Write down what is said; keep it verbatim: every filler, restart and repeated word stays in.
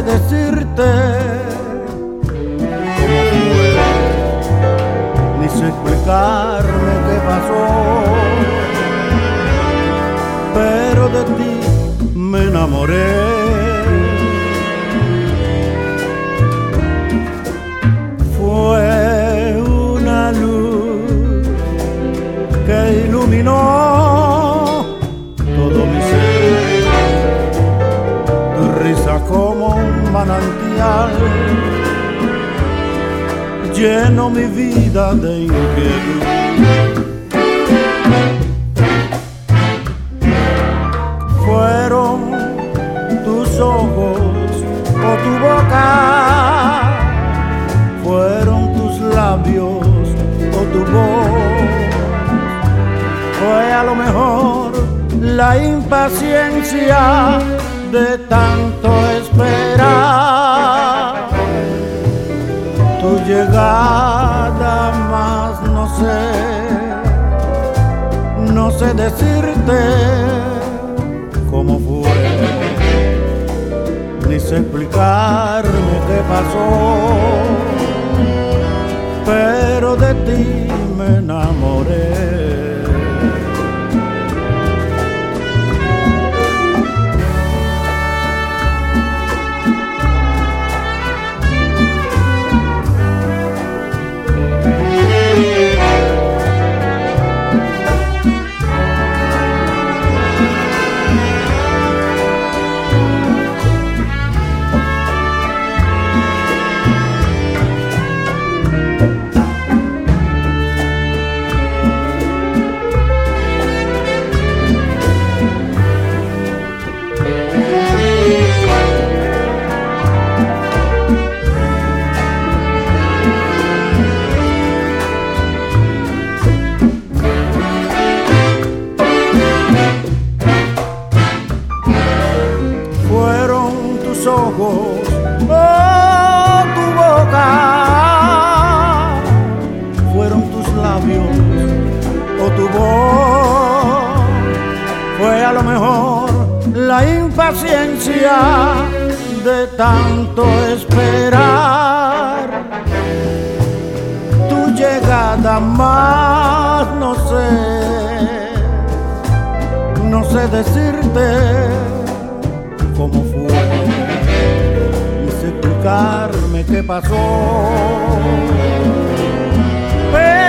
decirte cómo fue, ni sé explicarme qué pasó, pero de ti me enamoré. Fue una luz que iluminó todo mi ser, tu risa como un manantial llenó mi vida de inquietud. Fueron tus ojos o tu boca, fueron tus labios o tu voz, fue a lo mejor la impaciencia de tanto esperar tu llegada, más no sé, no sé decirte cómo fue, ni sé explicarme qué pasó, pero de ti me enamoré. Ojos oh, tu boca, fueron tus labios o tu voz, fue a lo mejor la impaciencia de tanto esperar tu llegada, más no sé, no sé decirte cómo fue, explicarme qué pasó, pero